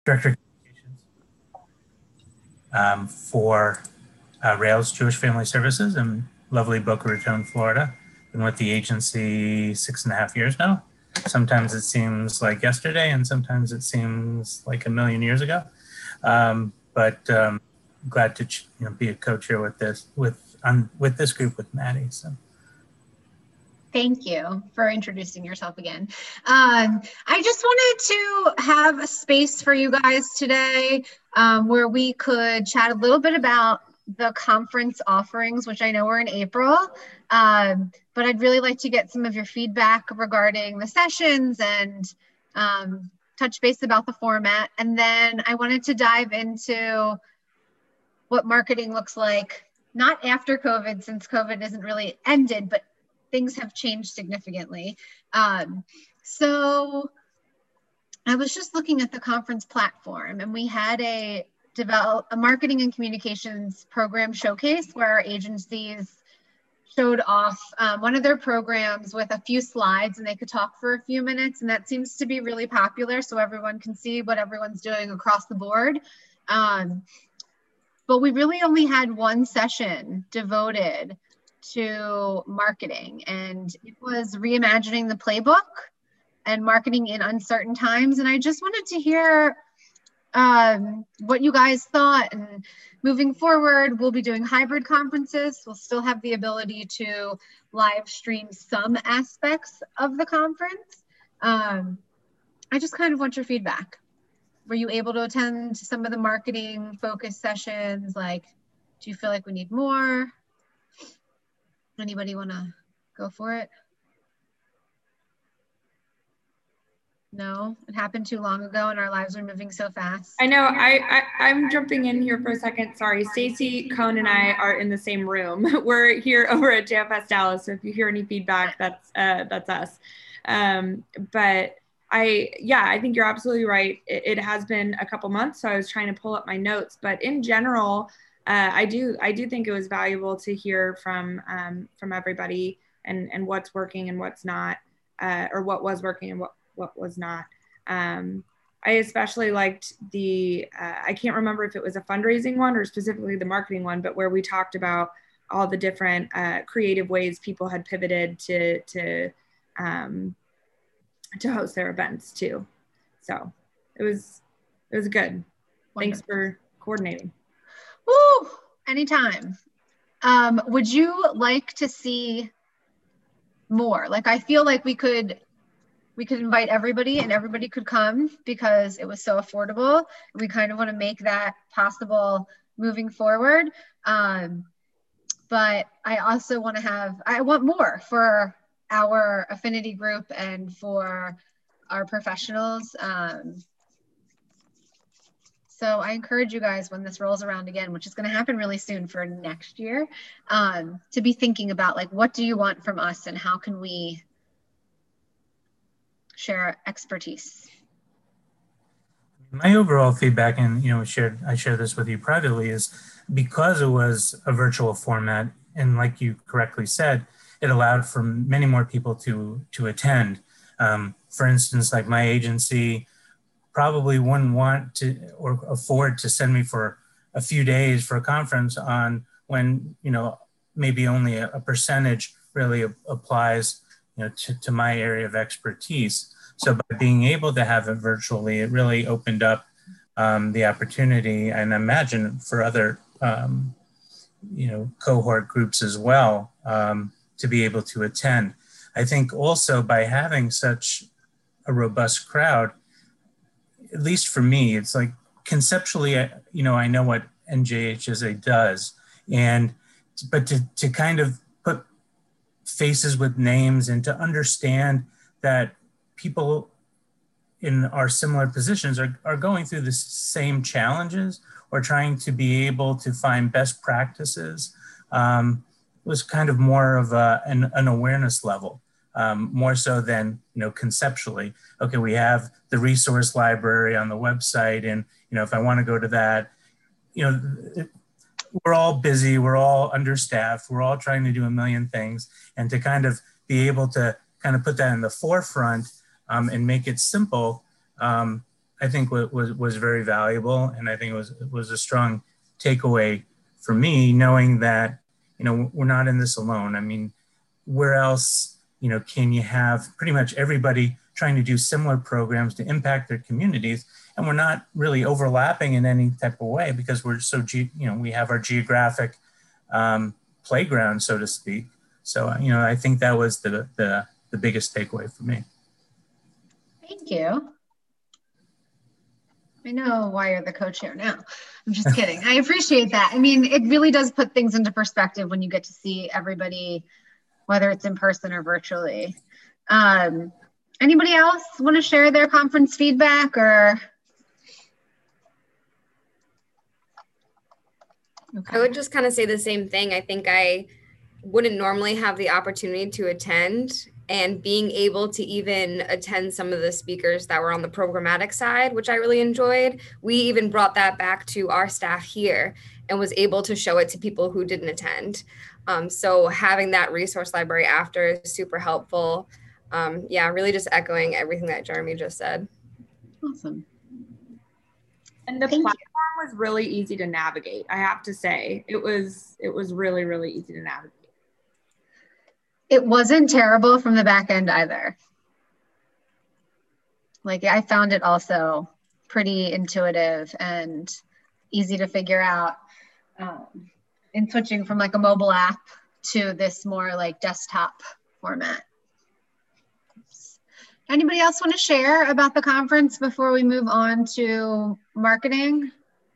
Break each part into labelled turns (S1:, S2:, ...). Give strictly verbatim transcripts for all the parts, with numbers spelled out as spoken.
S1: Director of Communications um, for uh, Rails Jewish Family Services in lovely Boca Raton, Florida. Been with the agency six and a half years now. Sometimes it seems like yesterday, and sometimes it seems like a million years ago. Um, but um, glad to you know, be a co-chair with this with um, with this group with Maddie. So.
S2: Thank you for introducing yourself again. Um, I just wanted to have a space for you guys today um, where we could chat a little bit about the conference offerings, which I know are in April. Um, but I'd really like to get some of your feedback regarding the sessions and um, touch base about the format. And then I wanted to dive into what marketing looks like, not after COVID, since COVID isn't really ended, but things have changed significantly. Um, so I was just looking at the conference platform, and we had a develop a marketing and communications program showcase where our agencies showed off um, one of their programs with a few slides, and they could talk for a few minutes, and that seems to be really popular, so everyone can see what everyone's doing across the board. Um, but we really only had one session devoted to marketing, and it was reimagining the playbook and marketing in uncertain times. And I just wanted to hear um, what you guys thought. And moving forward, we'll be doing hybrid conferences. We'll still have the ability to live stream some aspects of the conference. Um, I just kind of want your feedback. Were you able to attend some of the marketing focus sessions? Like, do you feel like we need more? Anybody want to go for it? No, it happened too long ago and our lives are moving so fast.
S3: I know. I, I, I'm jumping in here for a second. Sorry. Stacy Cohn and I are in the same room. We're here over at J F S Dallas. So if you hear any feedback, that's uh, that's us. Um, but I, yeah, I think you're absolutely right. It, it has been a couple months, so I was trying to pull up my notes. But in general, uh, I do I do think it was valuable to hear from um, from everybody and and what's working and what's not, uh, or what was working and what what was not. Um, I especially liked the, uh, I can't remember if it was a fundraising one or specifically the marketing one, but where we talked about all the different uh, creative ways people had pivoted to, to, um, to host their events too. So it was, it was good. Wonderful. Thanks for coordinating.
S2: Woo, anytime. Um, would you like to see more? Like, I feel like we could we could invite everybody and everybody could come because it was so affordable. We kind of want to make that possible moving forward. Um, but I also want to have, I want more for our affinity group and for our professionals. Um, so I encourage you guys when this rolls around again, which is going to happen really soon for next year, um, to be thinking about like, what do you want from us and how can we share expertise?
S1: My overall feedback, and you know, shared I share this with you privately, is because it was a virtual format, and like you correctly said, it allowed for many more people to to attend. Um, for instance, like my agency probably wouldn't want to or afford to send me for a few days for a conference on when you know maybe only a, a percentage really applies you know to, to my area of expertise. So by being able to have it virtually, it really opened up um, the opportunity, and I imagine for other, um, you know, cohort groups as well, um, to be able to attend. I think also by having such a robust crowd, at least for me, it's like conceptually, you know, I know what N J H S A does, and but to to kind of put faces with names and to understand that people in our similar positions are, are going through the same challenges or trying to be able to find best practices um, was kind of more of a, an, an awareness level, um, more so than, you know, conceptually. Okay, we have the resource library on the website, and, you know, if I want to go to that, you know, it, we're all busy, we're all understaffed, we're all trying to do a million things, and to kind of be able to kind of put that in the forefront um, and make it simple, um, I think was was very valuable, and I think it was it was a strong takeaway for me, knowing that, you know, we're not in this alone. I mean, where else, you know, can you have pretty much everybody trying to do similar programs to impact their communities, and we're not really overlapping in any type of way because we're so, ge- you know, we have our geographic um, playground, so to speak. So, you know, I think that was the the, the biggest takeaway for me.
S2: Thank you. I know why you're the co-chair now. I'm just kidding. I appreciate that. I mean, it really does put things into perspective when you get to see everybody, whether it's in person or virtually. Um, anybody else want to share their conference feedback or?
S4: Okay. I would just kind of say the same thing. I think I wouldn't normally have the opportunity to attend, and being able to even attend some of the speakers that were on the programmatic side, which I really enjoyed. We even brought that back to our staff here and was able to show it to people who didn't attend. Um, so having that resource library after is super helpful. Um, yeah, really just echoing everything that Jeremy just said.
S2: Awesome.
S3: And the Thank platform you. was really easy to navigate. I have to say, it was it was really, really easy to navigate.
S2: It wasn't terrible from the back end either. Like, I found it also pretty intuitive and easy to figure out um, in switching from like a mobile app to this more like desktop format. Anybody else want to share about the conference before we move on to marketing?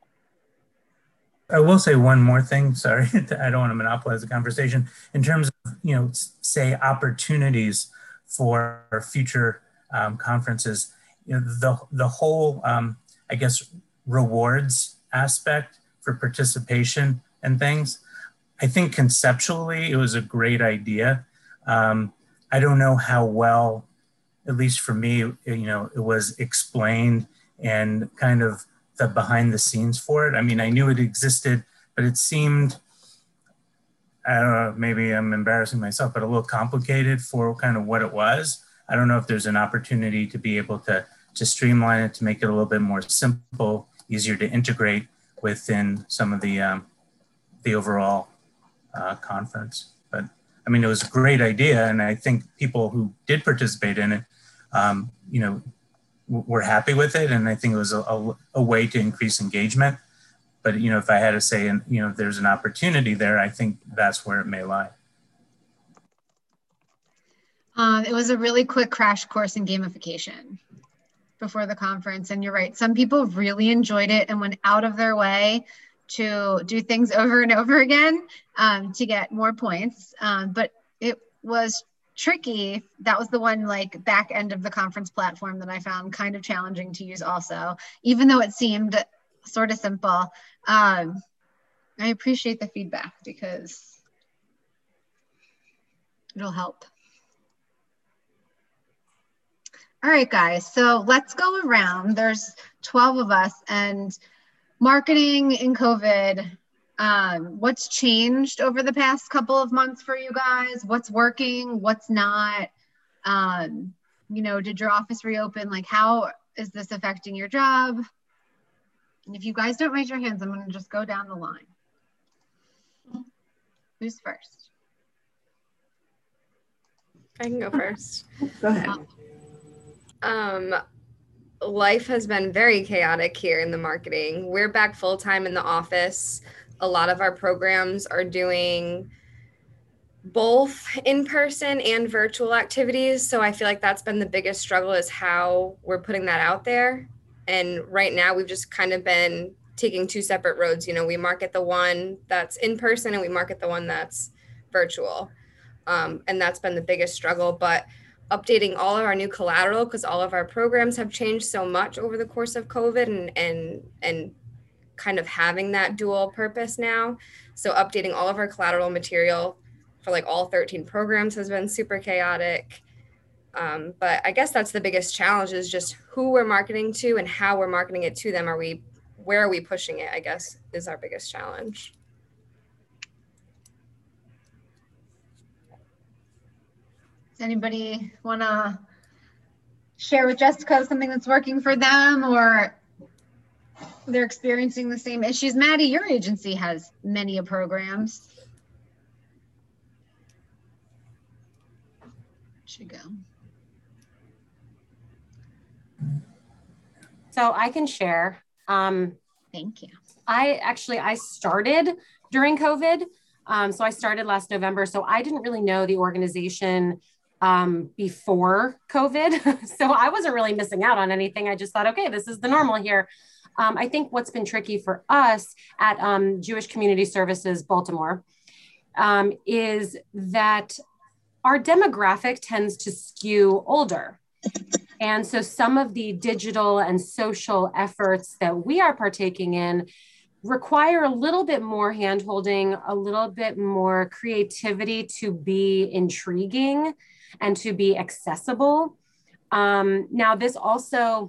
S1: I will say one more thing, sorry, I don't want to monopolize the conversation. In terms of, you know, say opportunities for future um, conferences, you know, the, the whole, um, I guess, rewards aspect for participation and things, I think conceptually it was a great idea. Um, I don't know how well, at least for me, you know, it was explained and kind of the behind the scenes for it. I mean, I knew it existed, but it seemed, I don't know, maybe I'm embarrassing myself, but a little complicated for kind of what it was. I don't know if there's an opportunity to be able to, to streamline it, to make it a little bit more simple, easier to integrate within some of the, um, the overall uh, conference. But I mean, it was a great idea. And I think people who did participate in it, um, you know, we're happy with it, and I think it was a, a, a way to increase engagement. But you know, if I had to say, and you know, if there's an opportunity there, I think that's where it may lie.
S2: Um, it was a really quick crash course in gamification before the conference, and you're right. Some people really enjoyed it and went out of their way to do things over and over again um, to get more points. Um, but it was tricky. That was the one like back end of the conference platform that I found kind of challenging to use also, even though it seemed sort of simple. Um, I appreciate the feedback because it'll help. All right, guys, so let's go around. There's twelve of us, and marketing in COVID, Um, what's changed over the past couple of months for you guys? What's working? What's not? Um, you know, did your office reopen? Like, how is this affecting your job? And if you guys don't raise your hands, I'm going to just go down the line. Who's first?
S4: I can go first.
S3: Go ahead.
S4: Um, life has been very chaotic here in the marketing. We're back full-time in the office. A lot of our programs are doing both in-person and virtual activities. So I feel like that's been the biggest struggle, is how we're putting that out there. And right now we've just kind of been taking two separate roads. You know, we market the one that's in person and we market the one that's virtual. Um, and that's been the biggest struggle. But updating all of our new collateral, because all of our programs have changed so much over the course of COVID, and and and kind of having that dual purpose now. So updating all of our collateral material for like all thirteen programs has been super chaotic. Um, but I guess that's the biggest challenge, is just who we're marketing to and how we're marketing it to them. Are we, where are we pushing it, I guess, is our biggest challenge.
S2: Does anybody want to share with Jessica something that's working for them, or they're experiencing the same issues. Maddie, your agency has many programs. Should go.
S5: So I can share. Um,
S2: Thank you.
S5: I actually, I started during COVID. Um, so I started last November. So I didn't really know the organization um, before COVID. So I wasn't really missing out on anything. I just thought, okay, this is the normal here. Um, I think what's been tricky for us at um, Jewish Community Services Baltimore um, is that our demographic tends to skew older. And so some of the digital and social efforts that we are partaking in require a little bit more handholding, a little bit more creativity to be intriguing and to be accessible. Um, now, this also,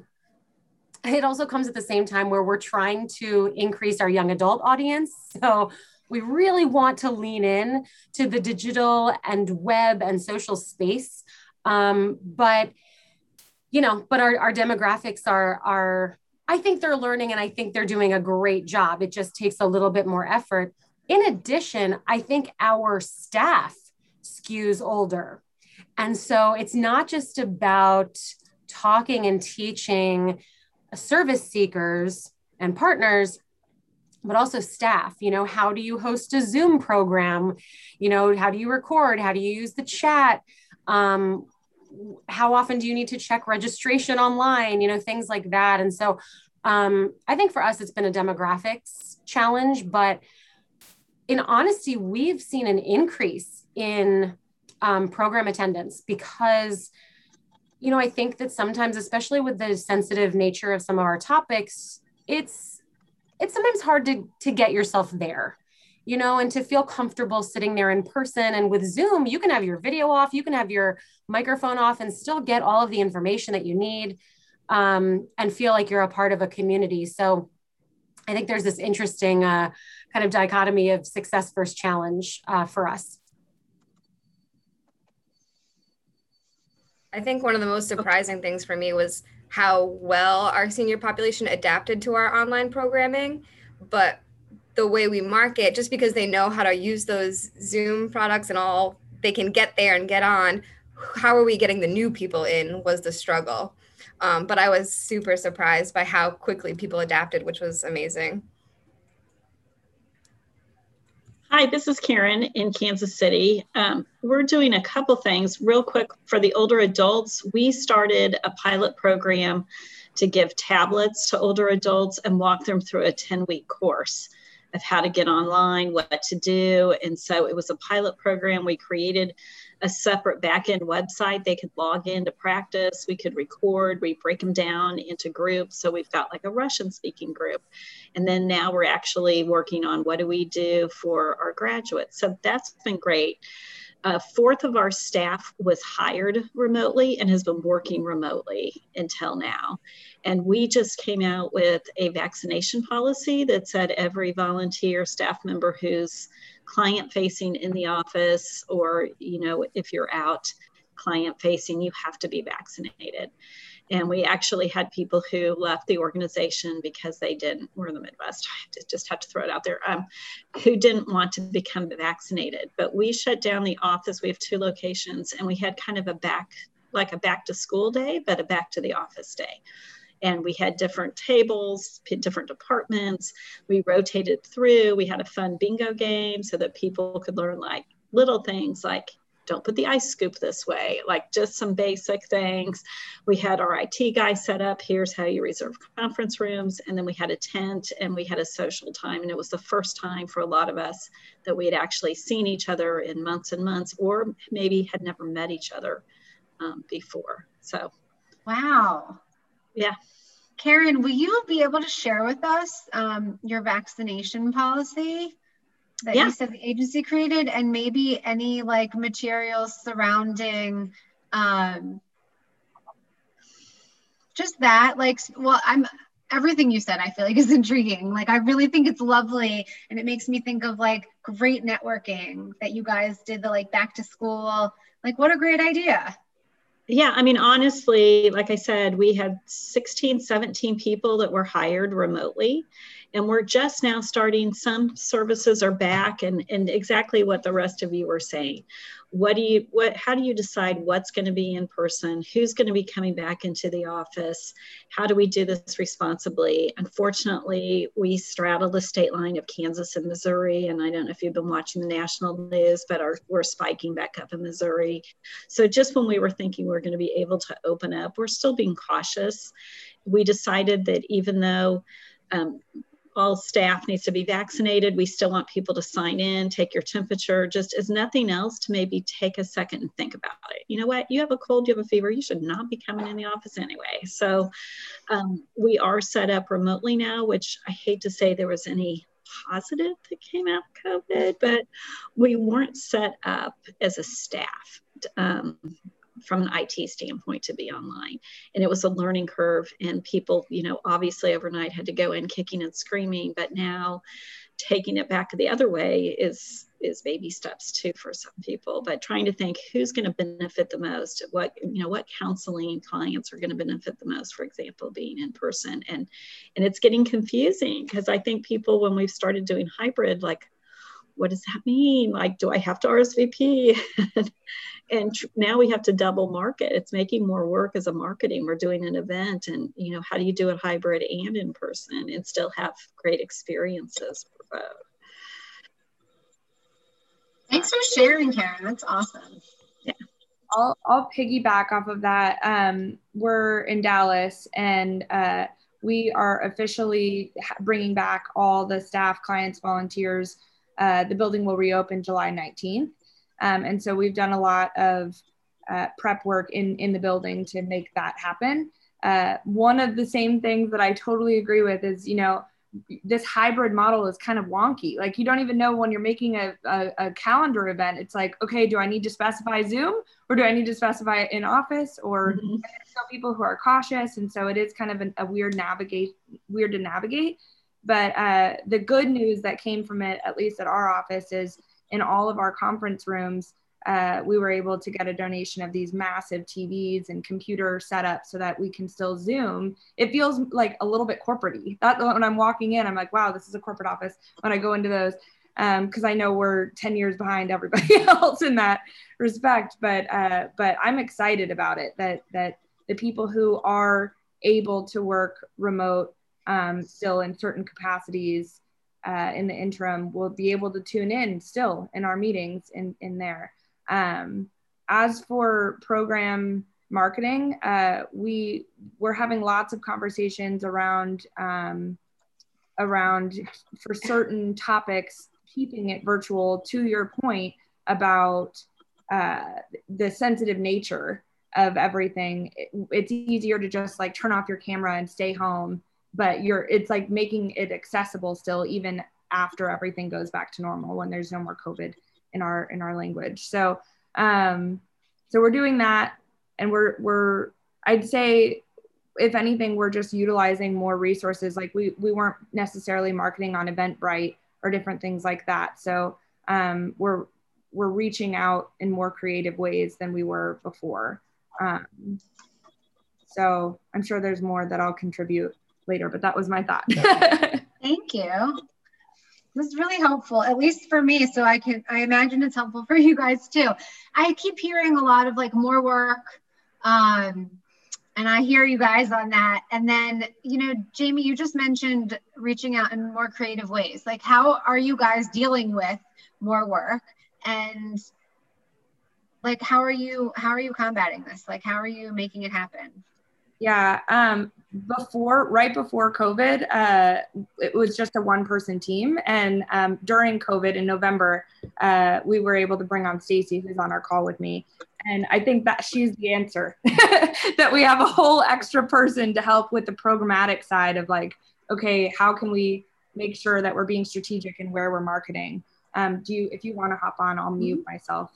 S5: it also comes at the same time where we're trying to increase our young adult audience. So we really want to lean in to the digital and web and social space. Um, but, you know, but our, our demographics are, are, I think they're learning and I think they're doing a great job. It just takes a little bit more effort. In addition, I think our staff skews older. And so it's not just about talking and teaching service seekers and partners, but also staff. You know, how do you host a Zoom program? You know, how do you record? How do you use the chat? Um, how often do you need to check registration online? You know, things like that. And so um, I think for us, it's been a demographics challenge, but in honesty, we've seen an increase in um, program attendance because, you know, I think that sometimes, especially with the sensitive nature of some of our topics, it's, it's sometimes hard to, to get yourself there, you know, and to feel comfortable sitting there in person. And with Zoom, you can have your video off, you can have your microphone off and still get all of the information that you need um, and feel like you're a part of a community. So I think there's this interesting uh, kind of dichotomy of success versus challenge uh, for us.
S4: I think one of the most surprising things for me was how well our senior population adapted to our online programming, but the way we market, just because they know how to use those Zoom products and all, they can get there and get on. How are we getting the new people in was the struggle. Um, but I was super surprised by how quickly people adapted, which was amazing.
S6: Hi, this is Karen in Kansas City. Um, we're doing a couple things real quick for the older adults. We started a pilot program to give tablets to older adults and walk them through a ten week course of how to get online, what to do. And so it was a pilot program. We created a separate back-end website they could log in to practice. We could record, we break them down into groups. So we've got like a Russian speaking group. And then now we're actually working on what do we do for our graduates. So that's been great. A fourth of our staff was hired remotely and has been working remotely until now. And we just came out with a vaccination policy that said every volunteer staff member who's client facing in the office, or, you know, if you're out client facing, you have to be vaccinated. And we actually had people who left the organization because they didn't, we're in the Midwest, I just have to throw it out there, um, who didn't want to become vaccinated. But we shut down the office. We have two locations and we had kind of a back, like a back to school day, but a back to the office day. And we had different tables, different departments. We rotated through. We had a fun bingo game so that people could learn like little things like, don't put the ice scoop this way, like just some basic things. We had our I T guy set up, here's how you reserve conference rooms. And then we had a tent and we had a social time. And it was the first time for a lot of us that we had actually seen each other in months and months, or maybe had never met each other um, before. So.
S2: Wow.
S6: Yeah. Karen,
S2: will you be able to share with us um, your vaccination policy that yeah. you said the agency created, and maybe any like materials surrounding um, just that? Like, well, I'm everything you said, I feel like is intriguing. Like, I really think it's lovely. And it makes me think of like great networking that you guys did, the like back to school. Like, what a great idea.
S6: Yeah, I mean, honestly, like I said, we had sixteen, seventeen people that were hired remotely, and we're just now starting. Some services are back, and, and exactly what the rest of you were saying. What do you, what, how do you decide what's going to be in person? Who's going to be coming back into the office? How do we do this responsibly? Unfortunately, we straddle the state line of Kansas and Missouri, and I don't know if you've been watching the national news, but our, we're spiking back up in Missouri. So just when we were thinking we're going to be able to open up, we're still being cautious. We decided that even though um, all staff needs to be vaccinated, we still want people to sign in, take your temperature, just as nothing else, to maybe take a second and think about it. You know what? You have a cold, you have a fever, you should not be coming in the office anyway. So um, we are set up remotely now, which I hate to say there was any positive that came out of COVID, but we weren't set up as a staff um, from an I T standpoint to be online. And it was a learning curve, and people, you know, obviously overnight had to go in kicking and screaming, but now taking it back the other way is is baby steps too for some people. But trying to think who's going to benefit the most, what, you know, what counseling clients are going to benefit the most, for example, being in person. And and it's getting confusing, because I think people, when we've started doing hybrid, like, what does that mean? Like, do I have to R S V P? And tr- now we have to double market. It's making more work as a marketing. We're doing an event, and, you know, how do you do it hybrid and in person and still have great experiences for both?
S2: Thanks for sharing, Karen. That's awesome.
S6: Yeah.
S3: I'll, I'll piggyback off of that. Um, we're in Dallas, and uh, we are officially bringing back all the staff, clients, volunteers. Uh, the building will reopen July nineteenth. Um, and so we've done a lot of uh, prep work in, in the building to make that happen. Uh, one of the same things that I totally agree with is, you know, this hybrid model is kind of wonky. Like, you don't even know when you're making a, a, a calendar event. It's like, okay, do I need to specify Zoom, or do I need to specify in office? Or
S6: Mm-hmm.
S3: there's some people who are cautious. And so it is kind of an, a weird navigate, weird to navigate. But uh, the good news that came from it, at least at our office, is in all of our conference rooms, uh, we were able to get a donation of these massive T Vs and computer setups so that we can still Zoom. It feels like a little bit corporate-y. That, when I'm walking in, I'm like, wow, this is a corporate office when I go into those, because um, I know we're ten years behind everybody else in that respect. But uh, but I'm excited about it, that that the people who are able to work remote um, still in certain capacities Uh, in the interim, we'll be able to tune in still in our meetings in, in there. Um, as for program marketing, uh, we, we're having lots of conversations around, um, around for certain topics, keeping it virtual, to your point about uh, the sensitive nature of everything. It, it's easier to just like turn off your camera and stay home, but you're, it's like making it accessible still, even after everything goes back to normal, when there's no more COVID in our, in our language. So, um, so we're doing that, and we're, we're, I'd say, if anything, we're just utilizing more resources. Like we, we weren't necessarily marketing on Eventbrite or different things like that. So, um, we're, we're reaching out in more creative ways than we were before. Um, so I'm sure there's more that I'll contribute later, but that was my thought.
S2: Thank you. It was really helpful, at least for me. So I can, I imagine it's helpful for you guys too. I keep hearing a lot of like more work. Um, and I hear you guys on that. And then, you know, Jamie, you just mentioned reaching out in more creative ways. Like, how are you guys dealing with more work? And like, how are you, how are you combating this? Like, how are you making it happen?
S3: Yeah. Um, before, right before COVID, uh, it was just a one person team. And um, during COVID in November, uh, we were able to bring on Stacy, who's on our call with me. And I think that she's the answer, that we have a whole extra person to help with the programmatic side of like, okay, how can we make sure that we're being strategic in where we're marketing? Um, do you, if you want to hop on, I'll mute myself.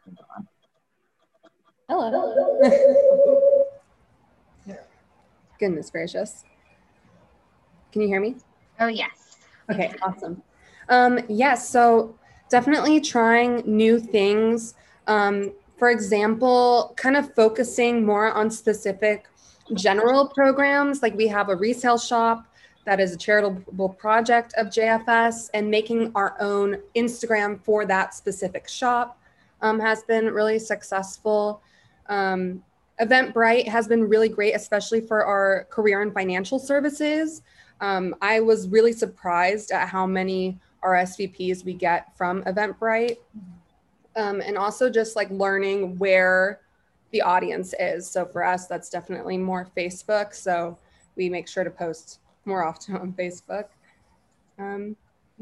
S7: Hello. Goodness gracious. Can you hear me?
S2: Oh, yes.
S7: Okay, awesome. Um, yes, so definitely trying new things. Um,
S4: for example, kind of focusing more on specific general programs. Like we have a resale shop that is a charitable project of J F S, and making our own Instagram for that specific shop um, has been really successful. Um, Eventbrite has been really great, especially for our career and financial services. Um, I was really surprised at how many R S V Ps we get from Eventbrite. Um, and also just like learning where the audience is. So for us, that's definitely more Facebook. So we make sure to post more often on Facebook. Um,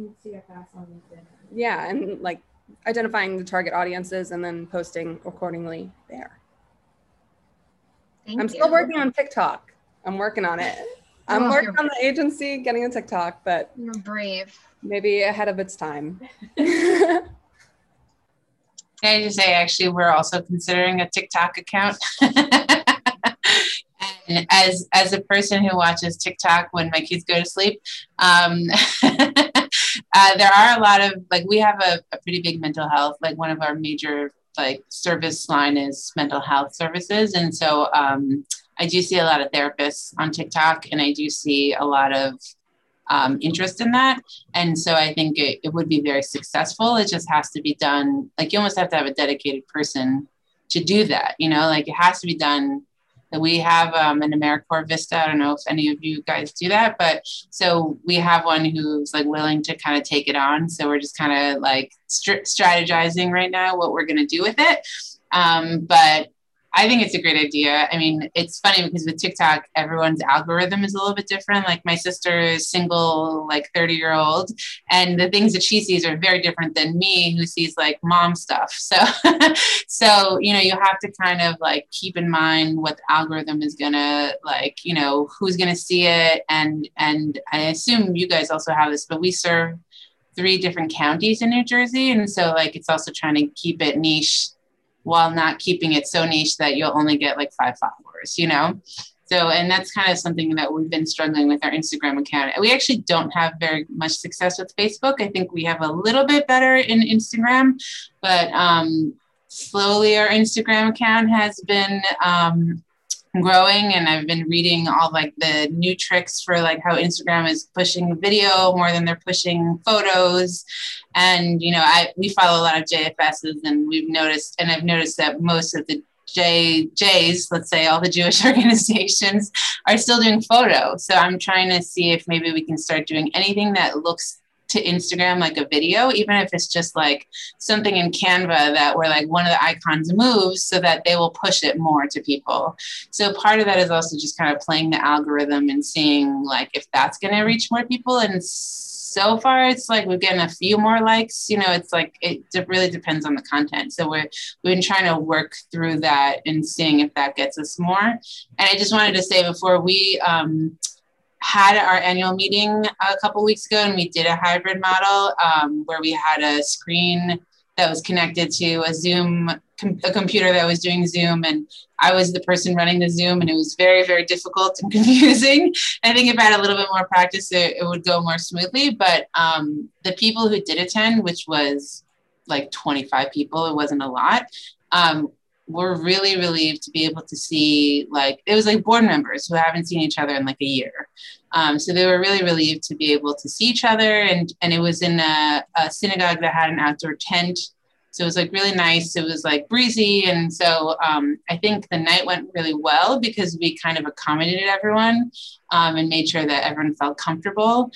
S4: yeah, and like identifying the target audiences and then posting accordingly there.
S2: Thank
S4: I'm
S2: you.
S4: still working on TikTok. I'm working on it. I'm
S2: Oh,
S4: working
S2: you're-
S4: on the agency, getting a TikTok, but
S2: You're brave.
S4: maybe ahead of its time.
S8: Can I just say, actually, we're also considering a TikTok account. And as as a person who watches TikTok when my kids go to sleep, um, uh, there are a lot of, like, we have a, a pretty big mental health, like one of our major like service line is mental health services. And so um, I do see a lot of therapists on TikTok, and I do see a lot of Um, interest in that. And so I think it, it would be very successful. It just has to be done. Like you almost have to have a dedicated person to do that. You know, like it has to be done. We have um, an AmeriCorps Vista. I don't know if any of you guys do that, but so we have one who's like willing to kind of take it on. So we're just kind of like st- strategizing right now what we're going to do with it. Um, but I think it's a great idea. I mean, it's funny because with TikTok, everyone's algorithm is a little bit different. Like my sister is single, like thirty year old, and the things that she sees are very different than me, who sees like mom stuff. So, so, you know, you have to kind of like keep in mind what the algorithm is going to like, you know, who's going to see it. And, and I assume you guys also have this, but we serve three different counties in New Jersey. And so like, it's also trying to keep it niche while not keeping it so niche that you'll only get like five followers, you know? So, and that's kind of something that we've been struggling with our Instagram account. We actually don't have very much success with Facebook. I think we have a little bit better in Instagram, but um, slowly our Instagram account has been um, growing, and I've been reading all like the new tricks for like how Instagram is pushing video more than they're pushing photos. And, you know, I, we follow a lot of J F S's, and we've noticed, and I've noticed that most of the J, J's, let's say all the Jewish organizations are still doing photo. So I'm trying to see if maybe we can start doing anything that looks to Instagram like a video, even if it's just like something in Canva that where like one of the icons moves so that they will push it more to people. So part of that is also just kind of playing the algorithm and seeing like if that's going to reach more people. And so far it's like we're getting a few more likes. You know, it's like it really depends on the content. So we're we've been trying to work through that and seeing if that gets us more. And I just wanted to say before we um had our annual meeting a couple weeks ago, and we did a hybrid model um, where we had a screen that was connected to a Zoom, com- a computer that was doing Zoom, and I was the person running the Zoom, and it was very, very difficult and confusing. I think if I had a little bit more practice, it, it would go more smoothly. But um, the people who did attend, which was like twenty-five people, it wasn't a lot, um, we're really relieved to be able to see, like, it was like board members who haven't seen each other in like a year. Um, so they were really relieved to be able to see each other. And, and it was in a, a synagogue that had an outdoor tent. So it was like really nice. It was like breezy. And so um, I think the night went really well because we kind of accommodated everyone um, and made sure that everyone felt comfortable.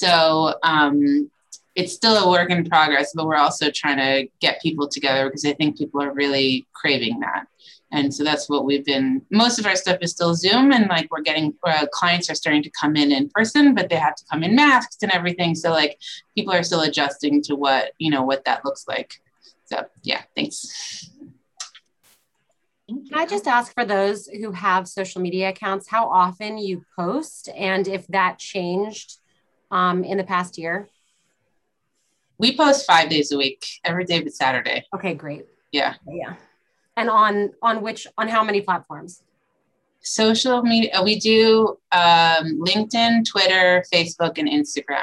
S8: So um, it's still a work in progress, but we're also trying to get people together because I think people are really craving that. And so that's what we've been, most of our stuff is still Zoom, and like we're getting, uh, clients are starting to come in in person, but they have to come in masks and everything. So like people are still adjusting to what, you know, what that looks like. So yeah, thanks.
S5: Can I just ask for those who have social media accounts, how often you post and if that changed um, in the past year?
S8: We post five days a week, every day but Saturday.
S5: Okay, great.
S8: Yeah.
S5: Yeah. And on on which, on how many platforms? Social
S8: media, we do um, LinkedIn, Twitter, Facebook, and Instagram.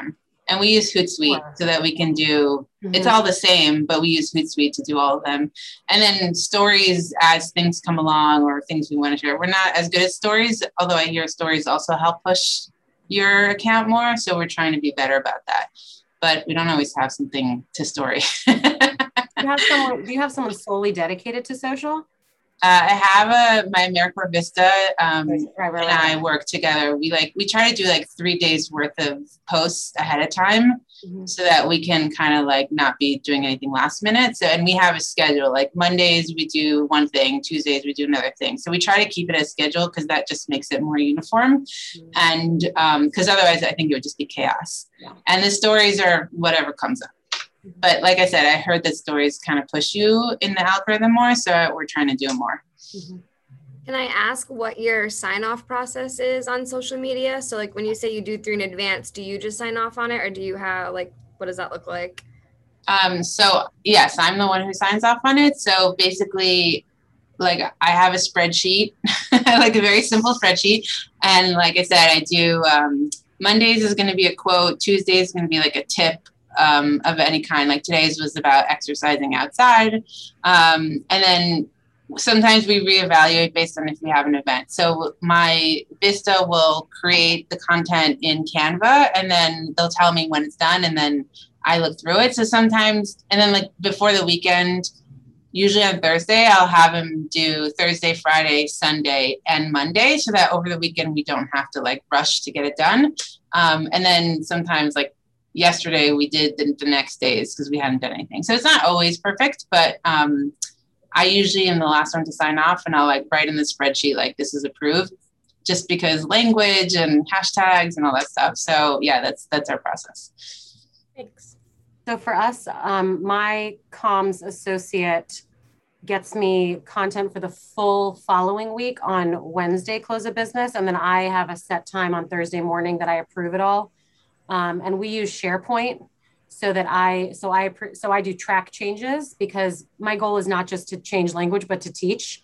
S8: And we use Hootsuite so that we can do, mm-hmm. it's all the same, but we use Hootsuite to do all of them. And then stories as things come along or things we want to share. We're not as good at stories, although I hear stories also help push your account more. So we're trying to be better about that. But we don't always have something to story.
S5: do, you have someone, do you have someone solely dedicated to social?
S8: Uh, I have a my AmeriCorps Vista um,
S5: right, right, right,
S8: and I work together. We like we try to do like three days worth of posts ahead of time, mm-hmm. so that we can kind of like not be doing anything last minute. So and we have a schedule. Like Mondays we do one thing, Tuesdays we do another thing. So we try to keep it as scheduled because that just makes it more uniform. Mm-hmm. And because um, otherwise I think it would just be chaos. Yeah. And the stories are whatever comes up. But like I said, I heard that stories kind of push you in the algorithm more, so we're trying to do more.
S5: Mm-hmm.
S4: Can I ask what your sign-off process is on social media? So like when you say you do three in advance, do you just sign off on it, or do you have like, what does that look like?
S8: Um, so yes, I'm the one who signs off on it. So basically, like I have a spreadsheet, like a very simple spreadsheet. And like I said, I do um, Mondays is going to be a quote, Tuesdays is going to be like a tip. Um, of any kind, like today's was about exercising outside. Um, and then sometimes we reevaluate based on if we have an event. So my Vista will create the content in Canva and then they'll tell me when it's done and then I look through it. So sometimes, and then like before the weekend, usually on Thursday, I'll have them do Thursday, Friday, Sunday, and Monday so that over the weekend we don't have to like rush to get it done. Um, and then sometimes like yesterday we did the, the next days because we hadn't done anything. So it's not always perfect, but um, I usually am the last one to sign off and I'll like write in the spreadsheet, like this is approved just because language and hashtags and all that stuff. So yeah, that's, that's our process.
S5: Thanks. So for us, um, my comms associate gets me content for the full following week on Wednesday close of business. And then I have a set time on Thursday morning that I approve it all. Um, and we use SharePoint so that I, so I, so I do track changes because my goal is not just to change language, but to teach.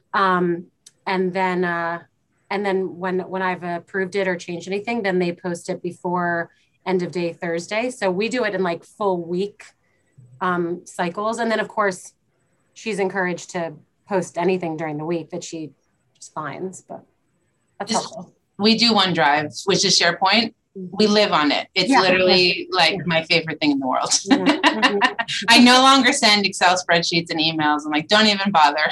S5: Um, and then, uh, and then when, when I've approved it or changed anything, then they post it before end of day Thursday. So we do it in like full week um, cycles. And then of course she's encouraged to post anything during the week that she just finds, but that's just, helpful.
S8: We do OneDrive, which is SharePoint. We live on it. It's yeah. literally like yeah. my favorite thing in the world. Mm-hmm. I no longer send Excel spreadsheets and emails. I'm like, don't even bother.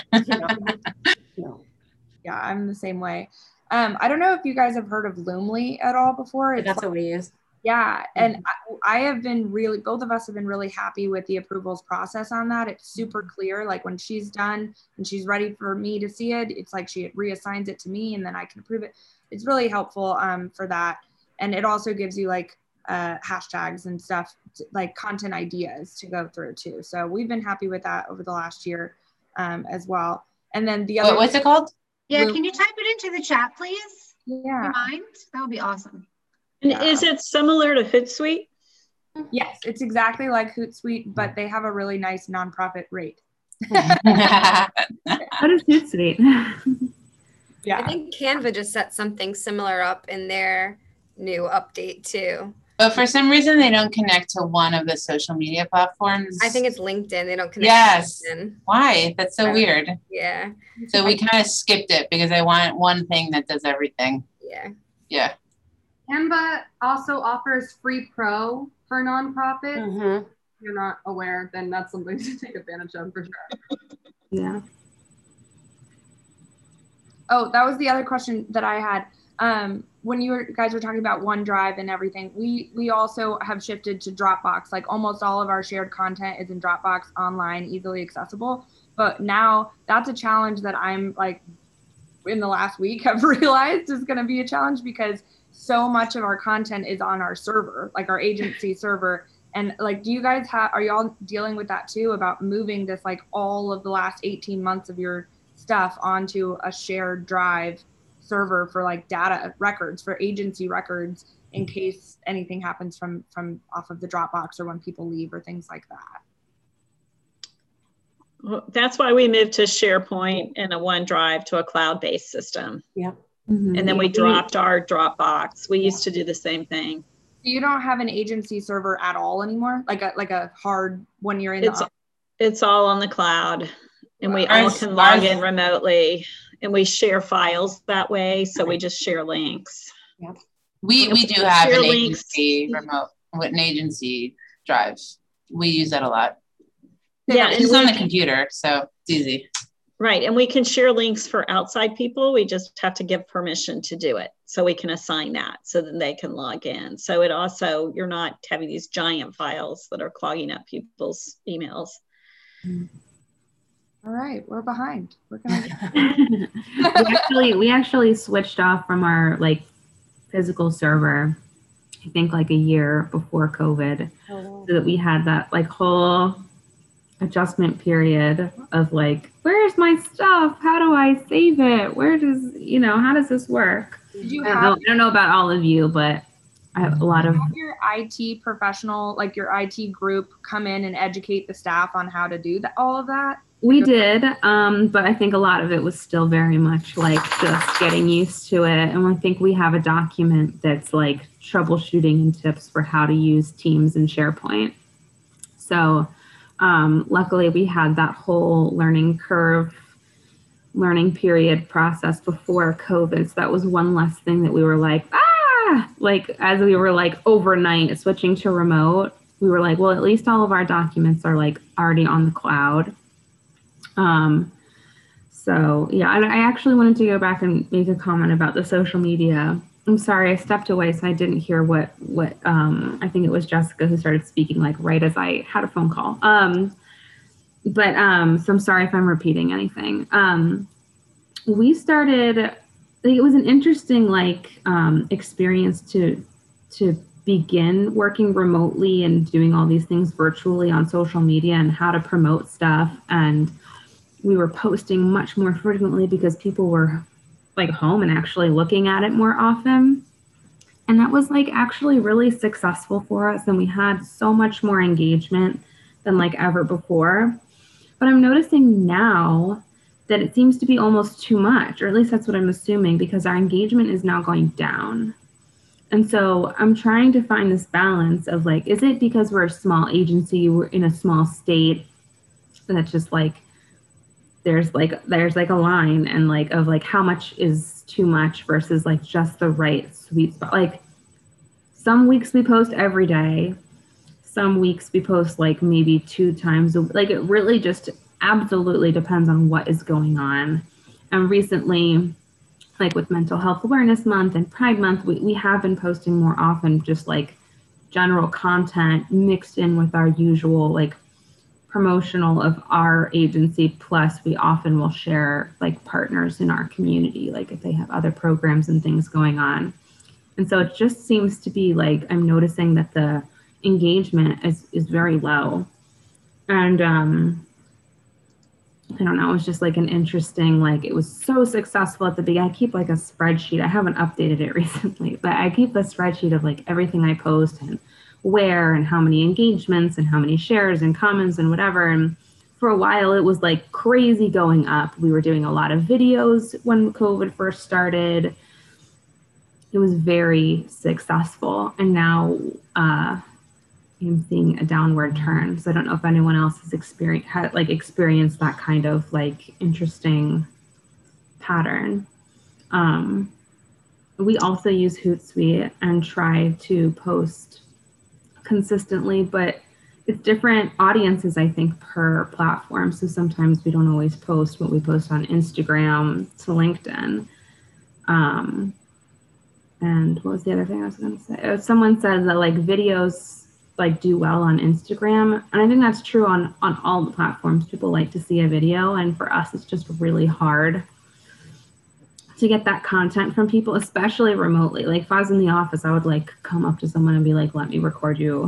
S3: No. Yeah, I'm the same way. Um, I don't know if you guys have heard of Loomly at all before. It's
S5: That's
S3: like,
S5: what we use.
S3: Yeah. And mm-hmm. I, I have been really, both of us have been really happy with the approvals process on that. It's super clear. Like when she's done and she's ready for me to see it, it's like she reassigns it to me and then I can approve it. It's really helpful um, for that. And it also gives you like uh, hashtags and stuff, to, like content ideas to go through too. So we've been happy with that over the last year um, as well. And then the other-
S8: what, What's it called?
S2: Yeah, can you type it into the chat, please?
S3: Yeah.
S2: Do you mind? That would be awesome.
S6: And
S3: yeah.
S6: is it similar to Hootsuite?
S3: Yes, it's exactly like Hootsuite, but they have a really nice nonprofit rate.
S9: What is Hootsuite?
S3: Yeah.
S4: I think Canva just set something similar up in their new update too.
S8: But for some reason, they don't connect to one of the social media platforms.
S4: I think it's LinkedIn. They don't connect
S8: yes.
S4: to LinkedIn.
S8: Why? That's so weird.
S4: Yeah.
S8: So we kind of skipped it because I want one thing that does everything.
S4: Yeah.
S8: Yeah.
S10: Canva also offers free pro for nonprofits.
S5: Mm-hmm.
S10: If you're not aware, then that's something to take advantage of for sure.
S9: Yeah.
S3: Oh, that was the other question that I had. Um, when you were, guys were talking about OneDrive and everything, we we also have shifted to Dropbox. Like almost all of our shared content is in Dropbox, online, easily accessible. But now that's a challenge that I'm like in the last week have realized is going to be a challenge because so much of our content is on our server, like our agency server. And like, do you guys have, are y'all dealing with that too about moving this, like all of the last eighteen months of your stuff onto a shared drive server for like data records, for agency records, in case anything happens from from off of the Dropbox or when people leave or things like that?
S6: Well, that's why we moved to SharePoint and a OneDrive to a cloud-based system.
S5: Yeah.
S6: Mm-hmm. And then we dropped our Dropbox. We used to do the same thing.
S3: You don't have an agency server at all anymore? Like a like a hard when you're in
S6: It's
S3: the
S6: it's all on the cloud, and we
S8: Ours-
S6: all can log
S8: ours-
S6: in remotely, and we share files that way. So we just share links.
S5: Yep.
S8: We we do have
S6: Share
S8: an
S6: links.
S8: agency remote with an agency drive. We use that a lot.
S6: Yeah,
S8: It's
S6: and
S8: just on
S6: we
S8: the
S6: can-
S8: computer, so it's easy.
S6: Right. And we can share links for outside people. We just have to give permission to do it. So we can assign that so that they can log in. So it also, you're not having these giant files that are clogging up people's emails.
S3: All right, we're behind. We're gonna
S9: we actually we actually switched off from our like physical server, I think like a year before COVID,
S5: Oh, wow.
S9: so that we had that like whole adjustment period of like, where's my stuff? How do I save it? Where does, you know, how does this work?
S3: Did you
S9: I don't,
S3: have,
S9: know, I don't know about all of you, but I have a lot of,
S3: have your I T professional, like your I T group, come in and educate the staff on how to do that, all of that?
S9: we did, um, but I think a lot of it was still very much like just getting used to it. And I think we have a document that's like troubleshooting and tips for how to use Teams and SharePoint. So um, luckily we had that whole learning curve, learning period process before COVID. So that was one less thing that we were like, ah, like as we were like overnight switching to remote, we were like, well, at least all of our documents are like already on the cloud. Um, so yeah, I, I actually wanted to go back and make a comment about the social media. I'm sorry, I stepped away, so I didn't hear what, what um, I think it was Jessica who started speaking like right as I had a phone call. Um, but um, so I'm sorry if I'm repeating anything. Um, we started, like, it was an interesting like um, experience to, to begin working remotely and doing all these things virtually on social media and how to promote stuff. And we were posting much more frequently because people were like home and actually looking at it more often. And that was like actually really successful for us. And we had so much more engagement than like ever before. But I'm noticing now that it seems to be almost too much, or at least that's what I'm assuming, because our engagement is now going down. And so I'm trying to find this balance of like, is it because we're a small agency, we're in a small state, that's just like, there's like there's like a line and like of like how much is too much versus like just the right sweet spot. Like some weeks we post every day, some weeks we post like maybe two times a, like it really just absolutely depends on what is going on. And recently, like with Mental Health Awareness Month and Pride Month, we, we have been posting more often, just like general content mixed in with our usual like promotional of our agency. Plus we often will share like partners in our community, like if they have other programs and things going on. And so it just seems to be like, I'm noticing that the engagement is, is very low. And um, I don't know, it was just like an interesting, like it was so successful at the beginning. I keep like a spreadsheet. I haven't updated it recently, but I keep a spreadsheet of like everything I post and where and how many engagements and how many shares and comments and whatever. And for a while it was like crazy going up. We were doing a lot of videos when COVID first started. It was very successful. And now uh, I'm seeing a downward turn. So I don't know if anyone else has experienced, had, like experienced that kind of like interesting pattern. Um, we also use Hootsuite and try to post consistently, but it's different audiences, I think, per platform. So sometimes we don't always post what we post on Instagram to LinkedIn. Um, and what was the other thing I was going to say? Someone said that like videos like do well on Instagram. And I think that's true on, on all the platforms. People like to see a video. And for us, it's just really hard to get that content from people, especially remotely. Like if I was in the office, I would like come up to someone and be like, let me record you.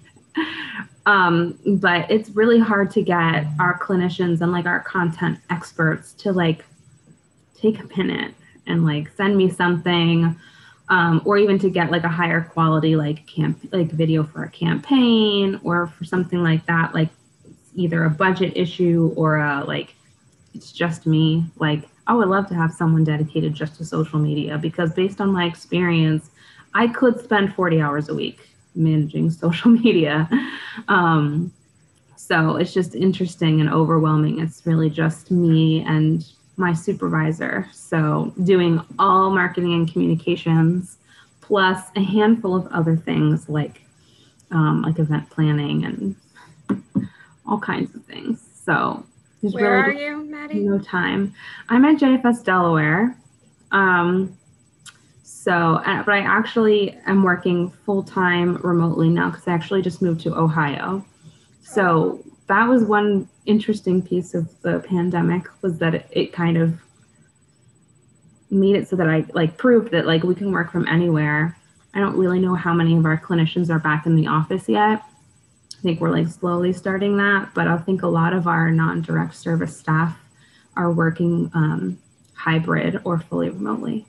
S9: um, but it's really hard to get our clinicians and like our content experts to like take a minute and like send me something, um, or even to get like a higher quality like camp like video for a campaign or for something like that, like either a budget issue or a like, it's just me. Like I would love to have someone dedicated just to social media, because based on my experience, I could spend forty hours a week managing social media. Um, so it's just interesting and overwhelming. It's really just me and my supervisor. So doing all marketing and communications, plus a handful of other things like um, like event planning and all kinds of things. So there's
S4: Where
S9: really
S4: are you, Maddie?
S9: no time. I'm at J F S Delaware. Um, so, uh, but I actually am working full-time remotely now because I actually just moved to Ohio. So that was one interesting piece of the pandemic, was that it, it kind of made it so that I like proved that like we can work from anywhere. I don't really know how many of our clinicians are back in the office yet. I think we're like slowly starting that, but I think a lot of our non-direct service staff are working um, hybrid or fully remotely.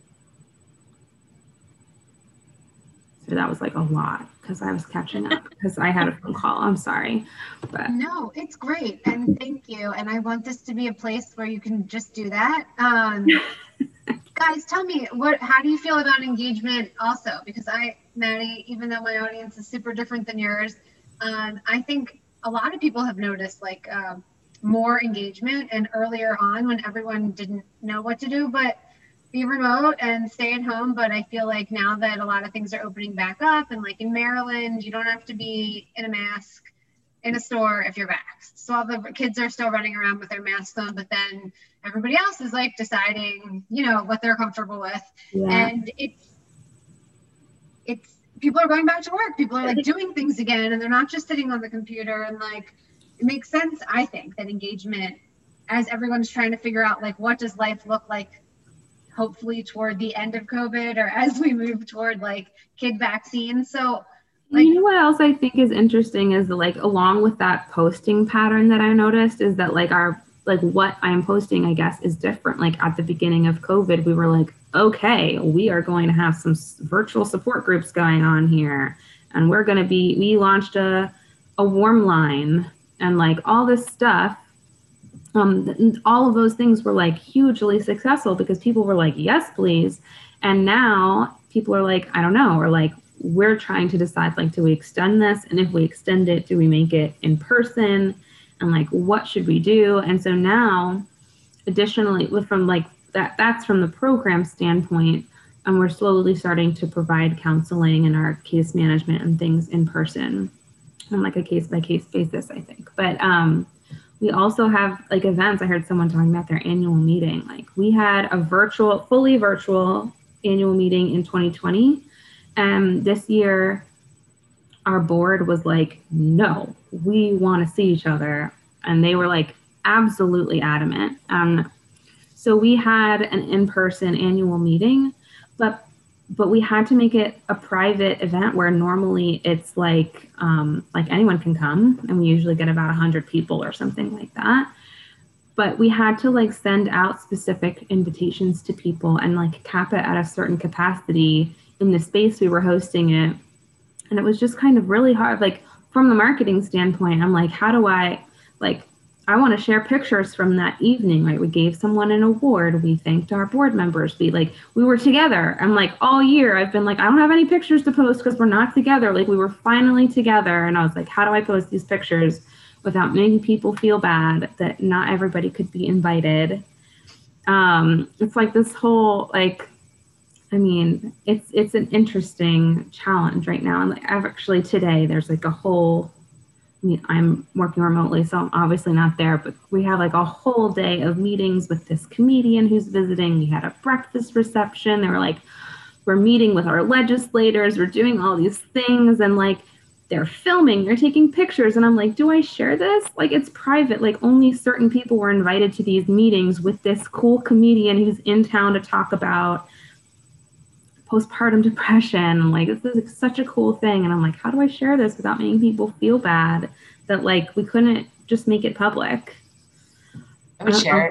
S9: So that was like a lot because I was catching up because I had a phone call. I'm sorry. But
S2: no, it's great. And thank you. And I want this to be a place where you can just do that. Um, guys, tell me, what, how do you feel about engagement also? Because I, Maddie, even though my audience is super different than yours, um, I think a lot of people have noticed like uh, more engagement and earlier on when everyone didn't know what to do, but be remote and stay at home. But I feel like now that a lot of things are opening back up, and like in Maryland, you don't have to be in a mask in a store if you're vaxxed. So all the kids are still running around with their masks on, but then everybody else is like deciding, you know, what they're comfortable with. Yeah. And it's, it's, people are going back to work. People are like doing things again, and they're not just sitting on the computer. And like, it makes sense, I think, that engagement, as everyone's trying to figure out like, what does life look like hopefully toward the end of COVID, or as we move toward like kid vaccines. So like,
S9: you know what else I think is interesting is that, like, along with that posting pattern that I noticed is that like our, like what I'm posting, I guess, is different. Like at the beginning of COVID, we were like, okay, we are going to have some virtual support groups going on here. And we're going to be, we launched a, a warm line and like all this stuff. Um, all of those things were like hugely successful because people were like, yes, please. And now people are like, I don't know, or like, we're trying to decide, like, do we extend this? And if we extend it, do we make it in person? And like, what should we do? And so now, additionally, from like that, that's from the program standpoint, and we're slowly starting to provide counseling and our case management and things in person on like a case by case basis, I think. But, um, we also have like events. I heard someone talking about their annual meeting. Like we had a virtual, fully virtual annual meeting in twenty twenty. And this year, our board was like, no, we want to see each other. And they were like absolutely adamant. Um, so we had an in-person annual meeting, but but we had to make it a private event where normally it's like um, like anyone can come, and we usually get about one hundred people or something like that. But we had to like send out specific invitations to people and like cap it at a certain capacity in the space we were hosting it. And it was just kind of really hard. Like from the marketing standpoint, I'm like, how do I, like, I want to share pictures from that evening, right? We gave someone an award. We thanked our board members. We like, we were together. I'm like, all year I've been like, I don't have any pictures to post because we're not together. Like we were finally together. And I was like, how do I post these pictures without making people feel bad that not everybody could be invited? Um, it's like this whole, like, I mean, it's, it's an interesting challenge right now. And like, I've actually today, there's like a whole, I mean, I'm working remotely, so I'm obviously not there, but we have like a whole day of meetings with this comedian who's visiting. We had a breakfast reception. They were like, we're meeting with our legislators. We're doing all these things, and like, they're filming, they're taking pictures. And I'm like, do I share this? Like, it's private. Like only certain people were invited to these meetings with this cool comedian who's in town to talk about postpartum depression. Like, this is such a cool thing. And I'm like, how do I share this without making people feel bad that like we couldn't just make it public?
S8: I would share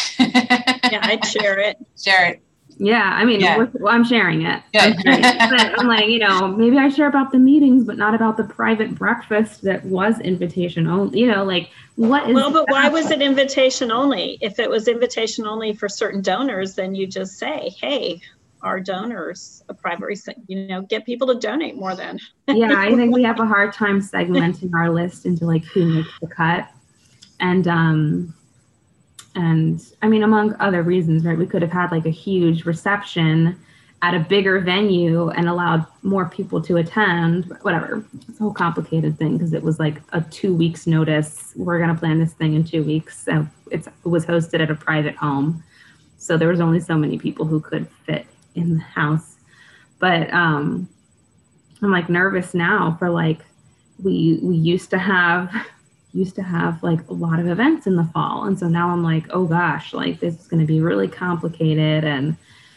S6: it. Yeah, I'd share it.
S8: Share it.
S9: Yeah, I mean,
S8: Yeah.
S9: we're, well, I'm sharing it.
S8: Good.
S9: I'm, sharing it. But I'm like, you know, maybe I share about the meetings, but not about the private breakfast that was invitation only. You know, like what is?
S6: Well, but
S9: that?
S6: why was it invitation only? If it was invitation only for certain donors, then you just say, hey, our donors a private, you know, get people to donate more then.
S9: Yeah, I think we have a hard time segmenting our list into like who makes the cut. And, um, and I mean, among other reasons, right? We could have had like a huge reception at a bigger venue and allowed more people to attend, whatever. It's a whole complicated thing because it was like a two weeks notice. We're going to plan this thing in two weeks. So it's, it was hosted at a private home. So there was only so many people who could fit in the house. But um, I'm like nervous now for like, we, we used to have, used to have like a lot of events in the fall. And so now I'm like, oh gosh, like this is going to be really complicated. And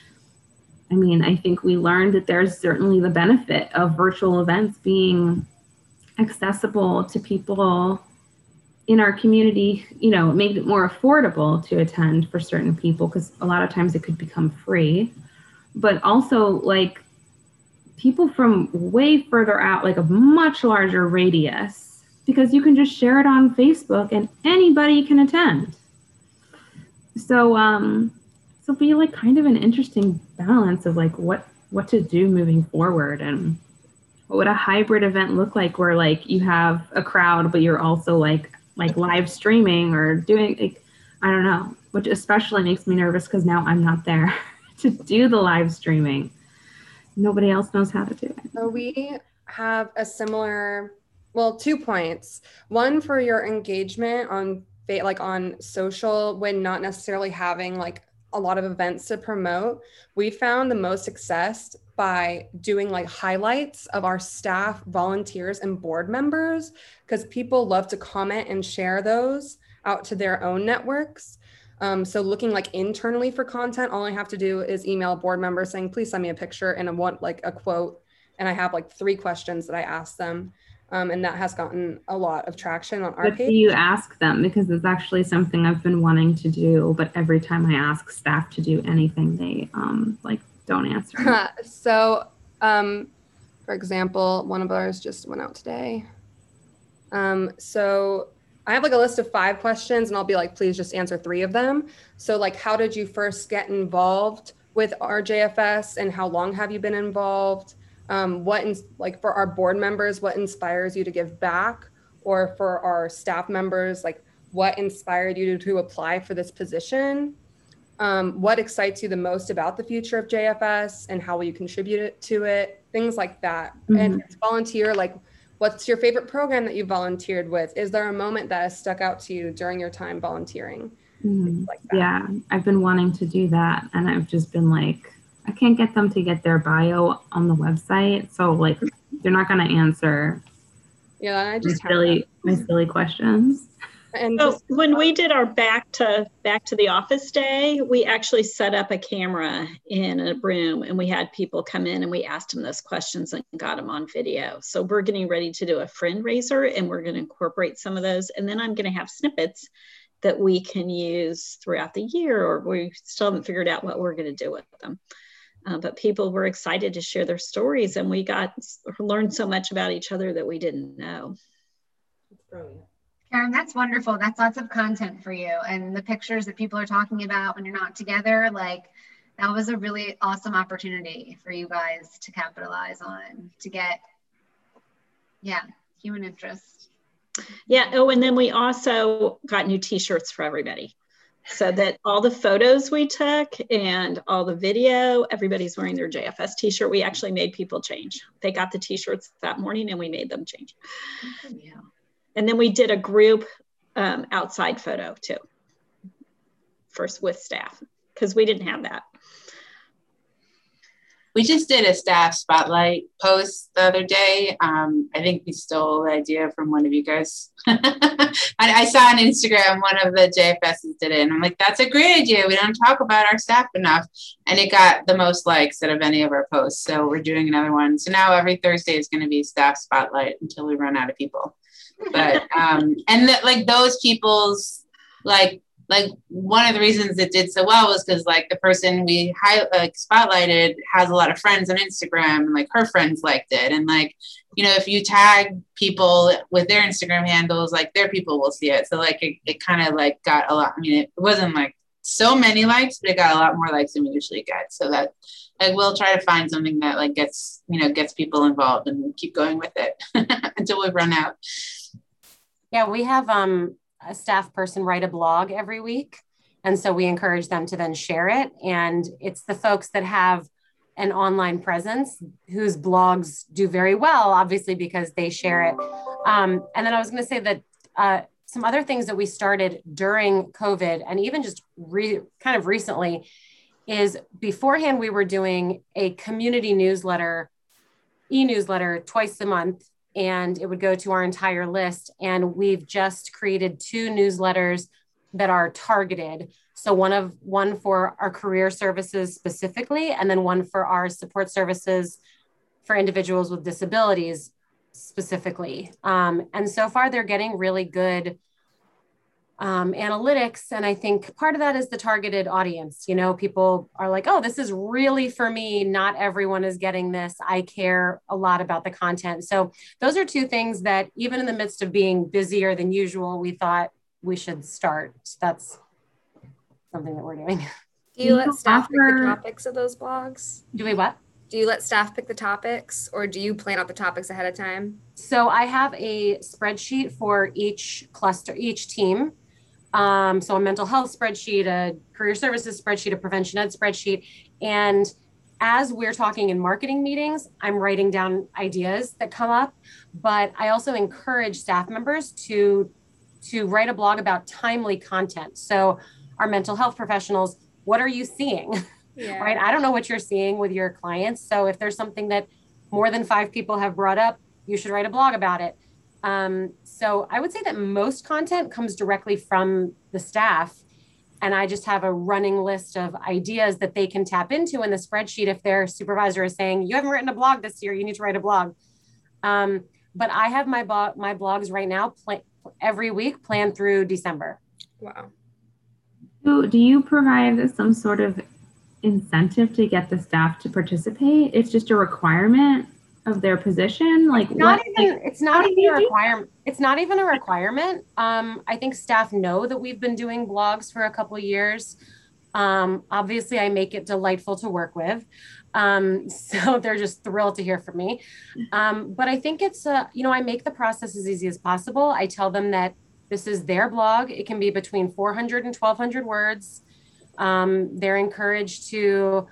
S9: I mean, I think we learned that there's certainly the benefit of virtual events being accessible to people in our community. You know, it made it more affordable to attend for certain people because a lot of times it could become free. But also, like, people from way further out, like a much larger radius, because you can just share it on Facebook and anybody can attend. So, um, so it'll be like kind of an interesting balance of like what what to do moving forward, and what would a hybrid event look like where like you have a crowd but you're also like like live streaming or doing like, I don't know, which especially makes me nervous because now I'm not there to do the live streaming. Nobody else knows how to do it.
S4: So we have a similar, well, two points. One for your engagement on like on social when not necessarily having like a lot of events to promote. We found the most success by doing like highlights of our staff, volunteers, and board members, because people love to comment and share those out to their own networks. Um, so looking like internally for content, all I have to do is email a board member saying, please send me a picture and I want like a quote. And I have like three questions that I ask them. Um, and that has gotten a lot of traction on our
S9: What
S4: page.
S9: do you ask them? Because it's actually something I've been wanting to do, but every time I ask staff to do anything, they um, like don't answer.
S4: So, um, for example, one of ours just went out today. Um, so I have like a list of five questions and I'll be like, please just answer three of them. So like, how did you first get involved with R J F S and how long have you been involved? Um, what, in, like for our board members, what inspires you to give back? Or for our staff members, like what inspired you to, to apply for this position? Um, what excites you the most about the future of J F S and how will you contribute it to it? Things like that. Mm-hmm. And volunteer, like what's your favorite program that you volunteered with? Is there a moment that has stuck out to you during your time volunteering?
S9: Mm-hmm. Like that. Yeah, I've been wanting to do that. And I've just been like, I can't get them to get their bio on the website. So like, they're not going to answer
S4: yeah, I just
S9: my silly, my silly questions.
S6: And so just, when we did our back to back to the office day, we actually set up a camera in a room and we had people come in and we asked them those questions and got them on video. So we're getting ready to do a friend raiser and we're going to incorporate some of those. And then I'm going to have snippets that we can use throughout the year, or we still haven't figured out what we're going to do with them. Uh, but people were excited to share their stories and we got learned so much about each other that we didn't know.
S2: It's brilliant. Karen, that's wonderful. That's lots of content for you. And the pictures that people are talking about when you're not together, like that was a really awesome opportunity for you guys to capitalize on, to get, yeah, human interest.
S6: Yeah. Oh, and then we also got new t-shirts for everybody. So that all the photos we took and all the video, everybody's wearing their J F S t-shirt. We actually made people change. They got the t-shirts that morning and we made them change. Yeah. And then we did a group um, outside photo too, first with staff, because we didn't have that.
S8: We just did a staff spotlight post the other day. Um, I think we stole the idea from one of you guys. I, I saw on Instagram, one of the J F S's did it. And I'm like, that's a great idea. We don't talk about our staff enough. And it got the most likes out of any of our posts. So we're doing another one. So now every Thursday is going to be staff spotlight until we run out of people. But, um, and the, like those people's, like, like one of the reasons it did so well was because like the person we high, like spotlighted has a lot of friends on Instagram and like her friends liked it. And like, you know, if you tag people with their Instagram handles, like their people will see it. So like it, it kind of like got a lot, I mean, it wasn't like so many likes, but it got a lot more likes than we usually get. So that like we'll try to find something that like gets, you know, gets people involved and keep going with it until we run out.
S5: Yeah, we have um, a staff person write a blog every week. And so we encourage them to then share it. And it's the folks that have an online presence whose blogs do very well, obviously, because they share it. Um, and then I was going to say that uh, some other things that we started during COVID and even just re- kind of recently is beforehand, we were doing a community newsletter, e-newsletter twice a month, and it would go to our entire list. And we've just created two newsletters that are targeted. So one of one for our career services specifically, and then one for our support services for individuals with disabilities specifically. Um, and so far they're getting really good um, analytics. And I think part of that is the targeted audience. You know, people are like, oh, this is really for me. Not everyone is getting this. I care a lot about the content. So those are two things that even in the midst of being busier than usual, we thought we should start. So that's something that we're doing.
S4: Do you let staff pick the topics of those blogs?
S5: Do we what?
S4: Do you let staff pick the topics, or do you plan out the topics ahead of time?
S5: So I have a spreadsheet for each cluster, each team. Um, so a mental health spreadsheet, a career services spreadsheet, a prevention ed spreadsheet. And as we're talking in marketing meetings, I'm writing down ideas that come up, but I also encourage staff members to, to write a blog about timely content. So our mental health professionals, what are you seeing? Yeah. Right? I don't know what you're seeing with your clients. So if there's something that more than five people have brought up, you should write a blog about it. Um, so I would say that most content comes directly from the staff. And I just have a running list of ideas that they can tap into in the spreadsheet. If their supervisor is saying, you haven't written a blog this year, you need to write a blog. Um, but I have my, bo- my blogs right now pl- every week planned through December.
S4: Wow.
S9: Do, do you provide some sort of incentive to get the staff to participate? It's just a requirement of their position. Like
S5: not
S9: what,
S5: even,
S9: like,
S5: it's not even a requirement. It's not even a requirement. Um, I think staff know that we've been doing blogs for a couple of years. Um, obviously I make it delightful to work with. Um, so they're just thrilled to hear from me. Um, but I think it's, uh, you know, I make the process as easy as possible. I tell them that this is their blog. It can be between four hundred and twelve hundred words. Um, they're encouraged to,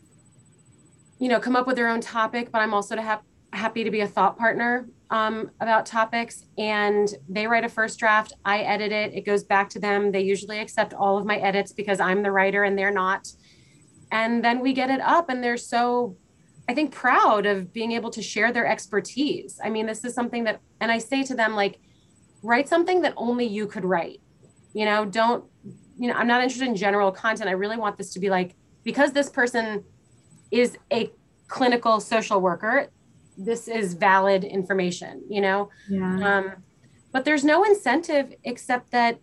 S5: you know, come up with their own topic, but I'm also to have, happy to be a thought partner um, about topics. And they write a first draft. I edit it. It goes back to them. They usually accept all of my edits because I'm the writer and they're not. And then we get it up and they're so, I think, proud of being able to share their expertise. I mean, this is something that, and I say to them, like, write something that only you could write. You know, don't, you know, I'm not interested in general content. I really want this to be like, because this person is a clinical social worker, this is valid information, you know?
S9: Yeah.
S5: Um, but there's no incentive except that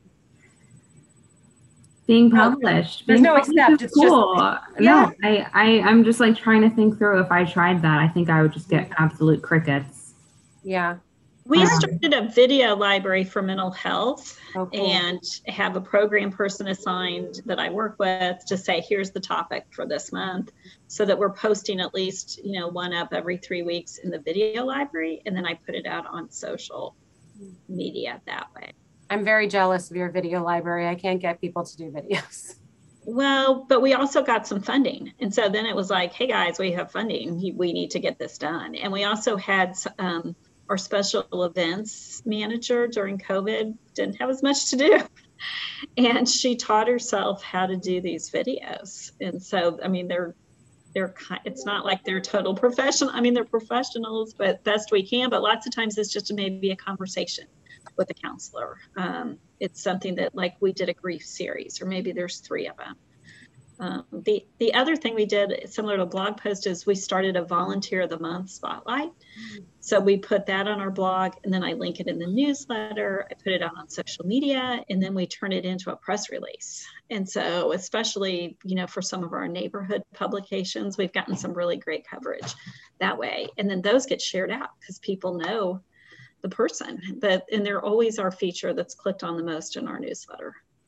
S9: being published.
S5: There's
S9: being
S5: no
S9: published
S5: accept.
S9: is
S5: It's
S9: cool.
S5: just,
S9: no, I, I, I'm just like trying to think through if I tried that, I think I would just get absolute crickets.
S5: Yeah.
S6: We
S9: Um,
S6: started a video library for mental health
S5: Oh, cool.
S6: and have a program person assigned that I work with to say, here's the topic for this month, so that we're posting at least, you know, one up every three weeks in the video library. And then I put it out on social media that way.
S5: I'm very jealous of your video library. I can't get people to do videos.
S6: Well, but we also got some funding. And so then it was like, hey guys, we have funding. We need to get this done. And we also had um, our special events manager during COVID didn't have as much to do. And she taught herself how to do these videos. And so, I mean, they're, they're, it's not like they're total professional. I mean, they're professionals, but best we can. But lots of times it's just maybe a conversation with a counselor. Um, it's something that, like, we did a grief series, or maybe there's three of them. Um, the, the other thing we did, similar to blog post, is we started a volunteer of the month spotlight. So we put that on our blog, and then I link it in the newsletter. I put it out on social media, and then we turn it into a press release. And so, especially, you know, for some of our neighborhood publications, we've gotten some really great coverage that way. And then those get shared out because people know the person, but, and they're always our feature that's clicked on the most in our newsletter.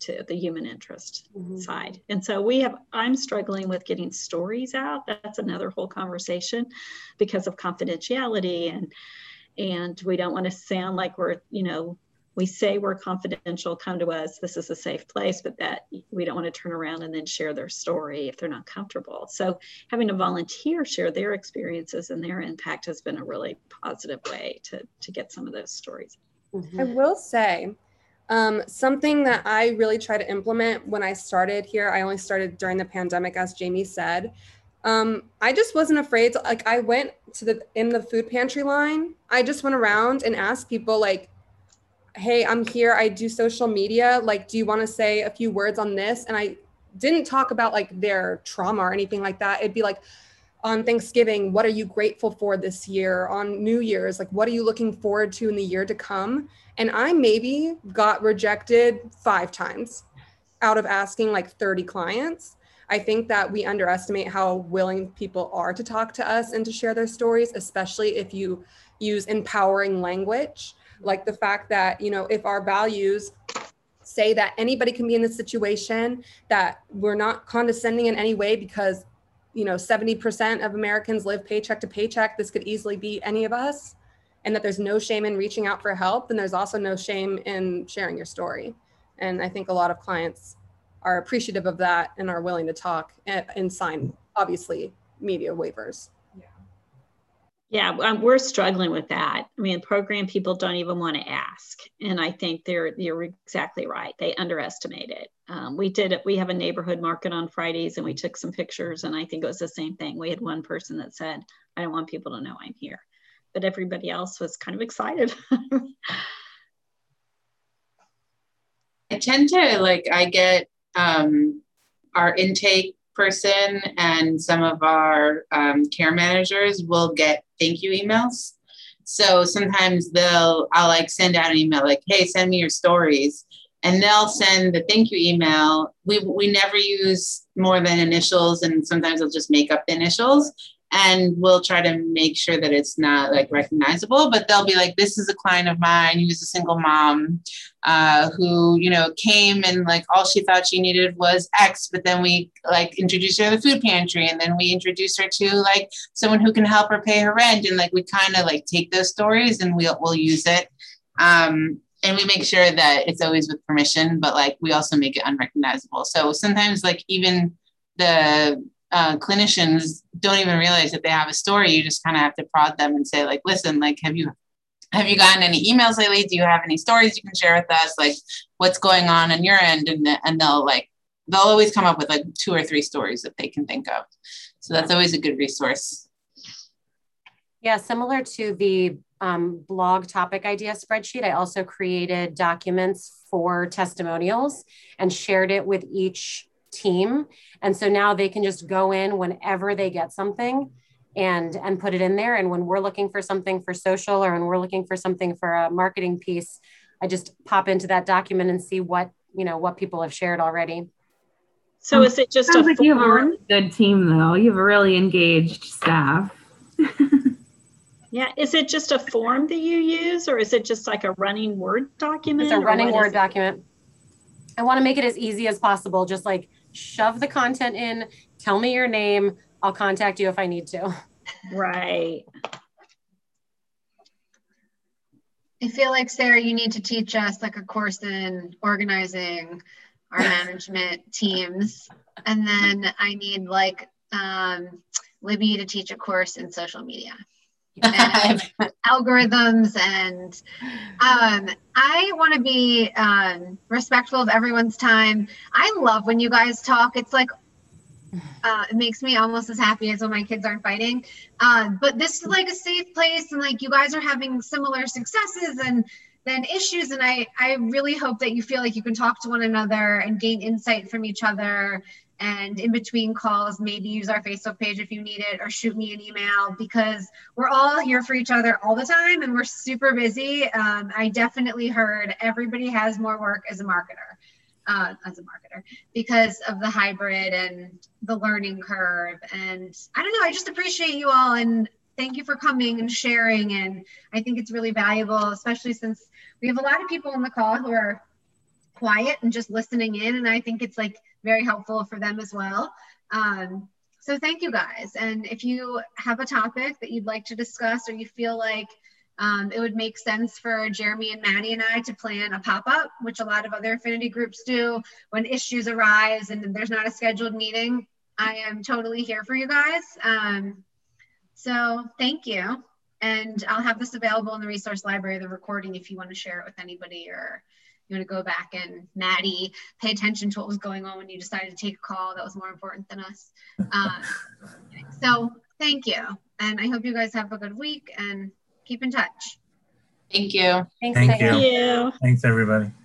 S6: to the human interest
S5: Mm-hmm.
S6: side. And so we have, I'm struggling with getting stories out. That's another whole conversation because of confidentiality, and and we don't want to sound like we're, you know, we say we're confidential, come to us, this is a safe place, but that we don't want to turn around and then share their story if they're not comfortable. So having a volunteer share their experiences and their impact has been a really positive way to, to get some of those stories.
S5: Mm-hmm.
S7: I will say um, something that I really try to implement when I started here. I only started during the pandemic, as Jamie said. Um, I just wasn't afraid to, like, I went to the, in the food pantry line, I just went around and asked people like, hey, I'm here, I do social media. Like, do you want to say a few words on this? And I didn't talk about like their trauma or anything like that. It'd be like, on Thanksgiving, what are you grateful for this year? On New Year's, like, what are you looking forward to in the year to come? And I maybe got rejected five times out of asking like thirty clients. I think that we underestimate how willing people are to talk to us and to share their stories, especially if you use empowering language. Like the fact that, you know, if our values say that anybody can be in this situation, that we're not condescending in any way because, you know, seventy percent of Americans live paycheck to paycheck, this could easily be any of us, and that there's no shame in reaching out for help, then there's also no shame in sharing your story. And I think a lot of clients are appreciative of that and are willing to talk and, and sign, obviously, media waivers.
S6: Yeah, um, we're struggling with that. I mean, program people don't even want to ask. And I think they're, you're exactly right. They underestimate it. Um, we did it. We have a neighborhood market on Fridays and we took some pictures, and I think it was the same thing. We had one person that said, I don't want people to know I'm here. But everybody else was kind of excited.
S8: I tend to like, I get um, our intake person and some of our um, care managers will get thank you emails. So sometimes they'll, I'll like send out an email like, hey, send me your stories. And they'll send the thank you email. We, we never use more than initials, and sometimes they'll just make up the initials. And we'll try to make sure that it's not like recognizable, but they'll be like, this is a client of mine who's a single mom uh, who, you know, came and like all she thought she needed was X, but then we like introduced her to the food pantry, and then we introduced her to like someone who can help her pay her rent. And like, we kind of like take those stories and we'll, we'll use it. Um, and we make sure that it's always with permission, but like, we also make it unrecognizable. So sometimes like even the Uh, clinicians don't even realize that they have a story. You just kind of have to prod them and say like, listen, like, have you, have you gotten any emails lately? Do you have any stories you can share with us? Like what's going on on your end? And, and they'll like, they'll always come up with like two or three stories that they can think of. So that's always a good resource.
S5: Yeah, similar to the um, blog topic idea spreadsheet, I also created documents for testimonials and shared it with each team. And so now they can just go in whenever they get something and, and put it in there. And when we're looking for something for social, or when we're looking for something for a marketing piece, I just pop into that document and see what, you know, what people have shared already.
S6: So um, is it just
S9: sounds
S6: a
S9: like you have a really good team though? You have a really engaged staff.
S6: Yeah. Is it just a form that you use, or is it just like a running Word document?
S5: It's a running Word document. I want to make it as easy as possible. Just like shove the content in, tell me your name, I'll contact you if I need to.
S6: Right.
S2: I feel like, Sarah, you need to teach us like a course in organizing our management teams. And then I need like um, Libby to teach a course in social media. And algorithms, and um, I want to be um, respectful of everyone's time. I love when you guys talk. It's like uh, it makes me almost as happy as when my kids aren't fighting. Uh, but this is like a safe place, and like you guys are having similar successes and then issues, and I I really hope that you feel like you can talk to one another and gain insight from each other. And in between calls, maybe use our Facebook page if you need it, or shoot me an email, because we're all here for each other all the time and we're super busy. Um, I definitely heard everybody has more work as a marketer, uh, as a marketer, because of the hybrid and the learning curve. And I don't know, I just appreciate you all, and thank you for coming and sharing. And I think it's really valuable, especially since we have a lot of people on the call who are quiet and just listening in. And I think it's like very helpful for them as well. Um, so thank you guys. And if you have a topic that you'd like to discuss, or you feel like um, it would make sense for Jeremy and Maddie and I to plan a pop-up, which a lot of other affinity groups do when issues arise and there's not a scheduled meeting, I am totally here for you guys. Um, so thank you. And I'll have this available in the resource library, the recording, if you want to share it with anybody, or you want to go back and Maddie, pay attention to what was going on when you decided to take a call that was more important than us. Um, so thank you. And I hope you guys have a good week and keep in touch.
S8: Thank you.
S5: Thanks,
S1: Thank you.
S6: Thank you.
S1: Thanks, everybody.